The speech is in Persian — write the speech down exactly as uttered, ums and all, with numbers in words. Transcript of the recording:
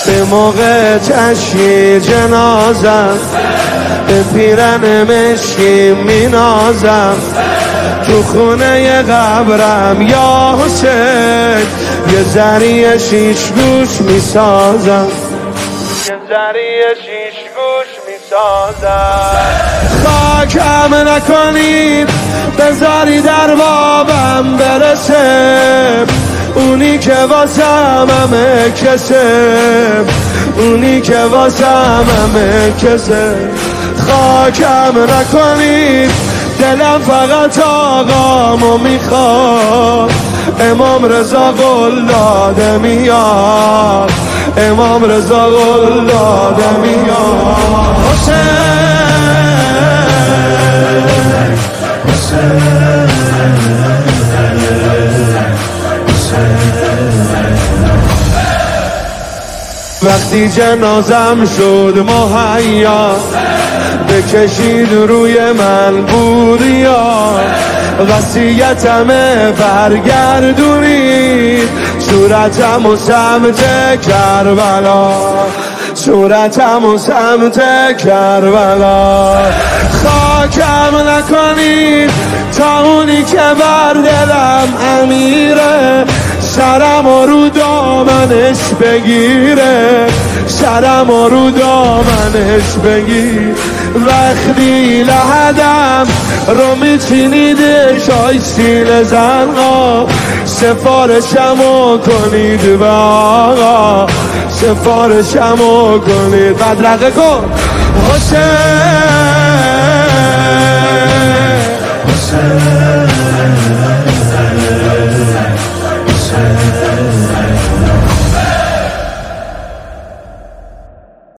به موقع تشییع جنازم به پیرن مشکی می نازم، تو خونه قبرم یا حسین یه ذریع شیش گوش می سازم، یه ذریع شیش گوش می سازم. خاکم نکنید بذاری در بابم برسه، اونی که واسم همه کسه، اونی که واسم همه کسه. خاکم نکنید دلم فقط آقامو میخواد، امام رضا قول داده میاد، امام رضا قول داده میاد. حسین حسین وقتی جنازم شد مهیا بکشید روی من بوریا، وصیتمه برگردونید صورتم و سمت کربلا، صورتم و سمت کربلا. خاکم نکنید تا اونی که بر دلم امیره، سرم رو دامنش بگیره، سرم رو دامنش بگیر. وقتی لحدم رو میچینید شای سینه زنها، سفارشمو کنید به آقا، سفارشمو کنید. بدرقه کن حسین حسین